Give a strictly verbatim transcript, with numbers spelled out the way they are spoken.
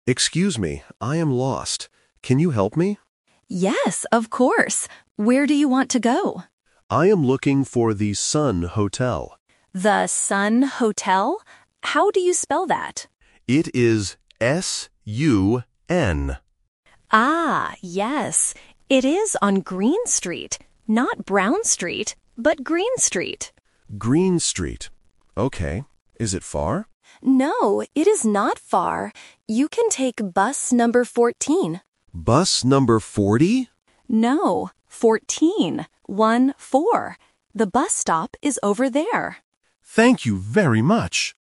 Excuse me, I am lost. Can you help me? Yes, of course. Where do you want to go? I am looking for the Sun Hotel. The Sun Hotel? How do you spell that? It is S U N. Ah, yes. It is on Green Street. Not Brown Street, but Green Street. Green Street. Okay. Is it far? No, it is not far. You can take bus number fourteen. Bus number forty? No, fourteen. One, four. The bus stop is over there. Thank you very much.